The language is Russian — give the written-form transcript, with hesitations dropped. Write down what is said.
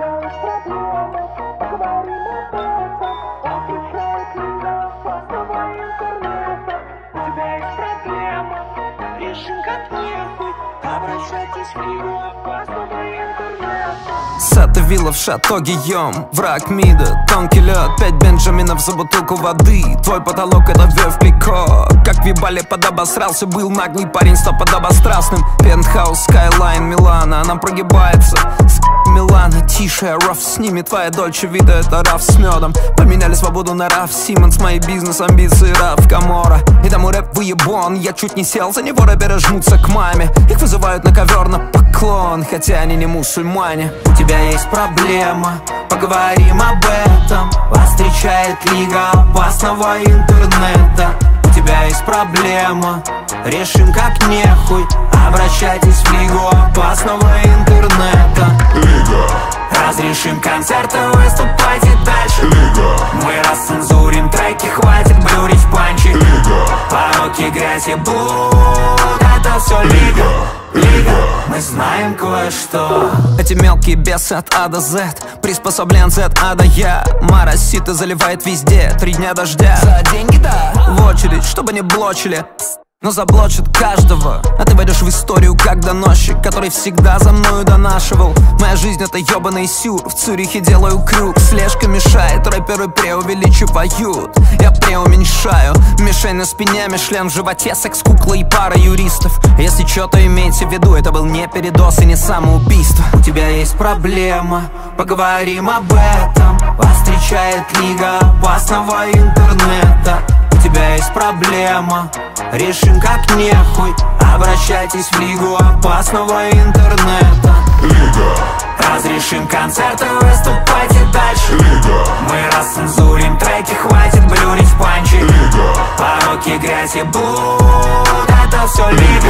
Сата вилла в шато Гийом, враг мида, тонкий лед, 5 бенджаминов за бутылку воды. Твой потолок это Вев Клико. Как в ебале подобосрался, был наглый парень, стал подобострастным. Пентхаус, Скайлайн, Милана, она прогибается. Милана, тише, раф с ними. Твоя Дольче Вита это раф с медом. Поменяли свободу на раф Симмонс. Мои бизнес, амбиции, раф Камора. И тому рэп выебон, я чуть не сел за него, рэперы жмутся к маме. Их вызывают на ковер на поклон, хотя они не мусульмане. У тебя есть проблема, поговорим об этом. Вас встречает лига опасного интернета. У тебя есть проблема, решим как нехуй. Обращайтесь в лигу опасного интернета. Лига. Разрешим концерты, выступайте дальше. Лига. Мы расцензурим треки, хватит блюрить в панчи. Лига. Пороки, грязь и блуд, это все лига. Лига, мы знаем кое-что. Эти мелкие бесы от А до Z, приспособленцы от А до Я. Мараситы заливает везде, 3 дня дождя. За деньги, да, в очередь, чтобы не блочили. Но заблочат каждого, а ты войдешь в историю как доносчик, который всегда за мною донашивал. Моя жизнь это ебаный сюр, в Цюрихе делаю крюк. Слежка мешает, рэперы преувеличивают, я преуменьшаю. Мишень на спине, Мишлен в животе, секс-кукла и пара юристов. Если что-то имейте в виду, это был не передоз и не самоубийство. У тебя есть проблема, поговорим об этом. Вас встречает лига опасного интернета. У тебя есть проблема, решим как нехуй. Обращайтесь в лигу опасного интернета. Лига. Разрешим концерты, выступайте дальше. Лига. Мы расцензурим треки, хватит блюрить в панчи. Лига. Пороки, грязь и блуд, это все лига.